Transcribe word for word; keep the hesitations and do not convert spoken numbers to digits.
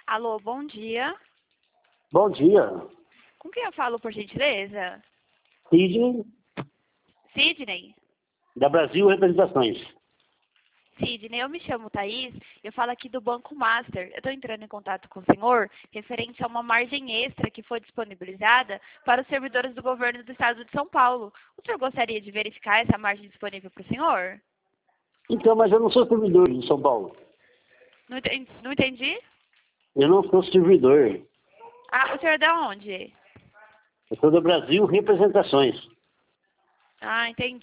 Alô, bom dia. Bom dia. Com quem eu falo, por gentileza? Sidney, Sidney? da Brasil Representações. Sidney, eu me chamo Thaís, eu falo aqui do Banco Master. Eu estou entrando em contato com o senhor referente a uma margem extra que foi disponibilizada para os servidores do governo do estado de São Paulo. O senhor gostaria de verificar essa margem disponível para o senhor? Então, mas eu não sou servidor de São Paulo. Não entendi? Não entendi? Eu não sou servidor. Ah, o senhor é de onde? Eu sou do Brasil Representações. Ah, entendi.